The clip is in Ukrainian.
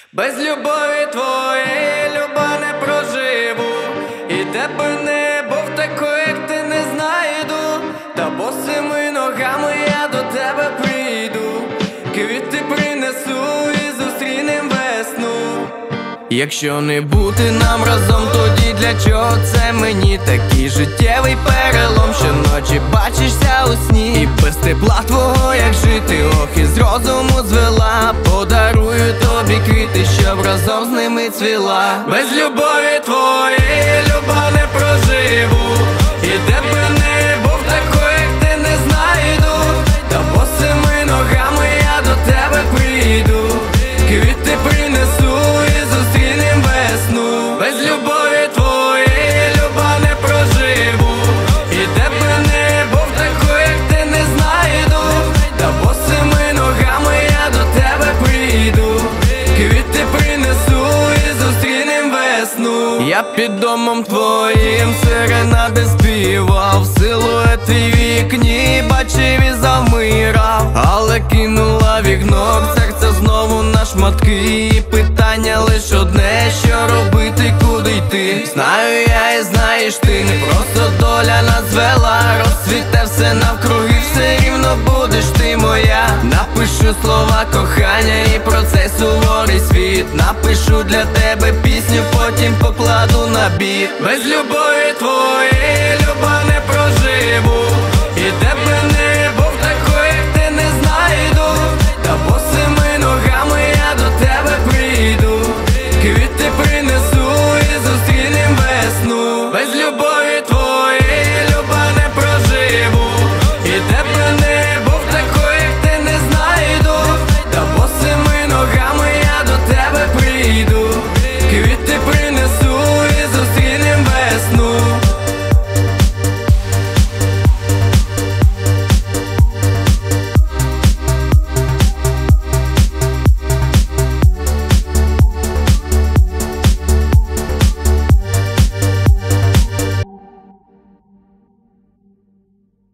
Без любові твоєї, люба, не проживу. І тебе не був такою, як ти, не знайду. Та босими ногами я до тебе прийду, квіти принесу і зустрінем весну. Якщо не бути нам разом, тоді для чого це мені? Такий життєвий перелом, щоночі бачишся у сні. І без тепла твого як жити, ох, із розуму звела. Подарую тобі квіти, щоб разом з ними цвіла. Без любові твоєї, люба, не проживу. І тебе не був такою, як ти, не знайду. Та босими ногами я до тебе прийду, квіти принесу і зустрінем весну. Без любові твоєї, люба, не проживу. І тебе не був такою, як ти, не знайду. Та босими ногами я до тебе прийду, квіти принесу і зустрінем весну. Я під домом твоїм серенади співав, силует твій вікні бачив і завмирав. Але кинула вікно, серце знову на шматки. І питання лиш одне, що робити, куди йти. Знаю я і знаєш ти, не просто доля нас звела. Розцвіте все навкруги, все рівно будеш ти моя. Напишу слова кохання і про цей суворий світ. Напишу для тебе пісню, потім покладу на біт. Без любові твоєї,